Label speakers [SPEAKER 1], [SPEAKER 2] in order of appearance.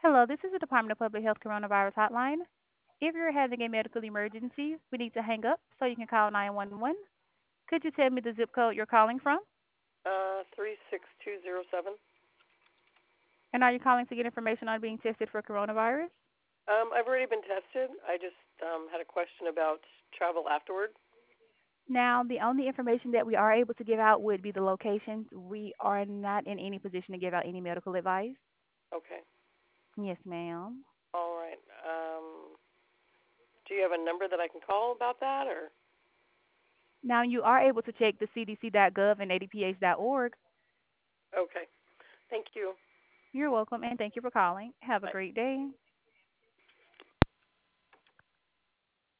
[SPEAKER 1] Hello, this is the Department of Public Health Coronavirus Hotline. If you're having a medical emergency, we need to hang up so you can call 911. Could you tell me the zip code you're calling from?
[SPEAKER 2] 36207.
[SPEAKER 1] And are you calling to get information on being tested for coronavirus?
[SPEAKER 2] I've already been tested. I just had a question about travel afterward.
[SPEAKER 1] Now, the only information that we are able to give out would be the locations. We are not in any position to give out any medical advice.
[SPEAKER 2] Okay.
[SPEAKER 1] Yes, ma'am.
[SPEAKER 2] All right. Do you have a number that I can call about that, or?
[SPEAKER 1] Now, you are able to check the cdc.gov and adph.org.
[SPEAKER 2] Okay. Thank you.
[SPEAKER 1] You're welcome, and thank you for calling. Have a
[SPEAKER 2] Bye.
[SPEAKER 1] great day.